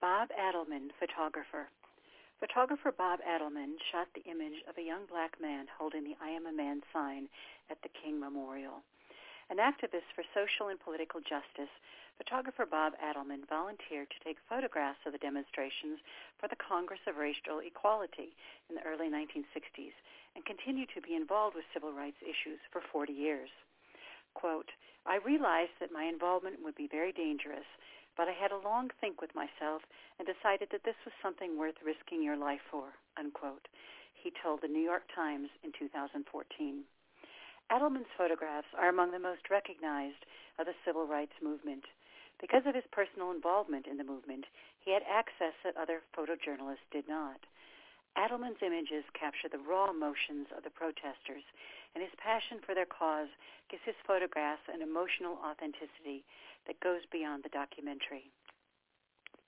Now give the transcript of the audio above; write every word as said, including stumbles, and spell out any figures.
Bob Adelman, photographer. Photographer Bob Adelman shot the image of a young black man holding the I Am a Man sign at the King Memorial. An activist for social and political justice, photographer Bob Adelman volunteered to take photographs of the demonstrations for the Congress of Racial Equality in the early nineteen sixties and continued to be involved with civil rights issues for forty years. Quote, I realized that my involvement would be very dangerous, but I had a long think with myself and decided that this was something worth risking your life for, unquote, he told the New York Times in two thousand fourteen. Adelman's photographs are among the most recognized of the civil rights movement. Because of his personal involvement in the movement, he had access that other photojournalists did not. Adelman's images capture the raw emotions of the protesters, and his passion for their cause gives his photographs an emotional authenticity that goes beyond the documentary.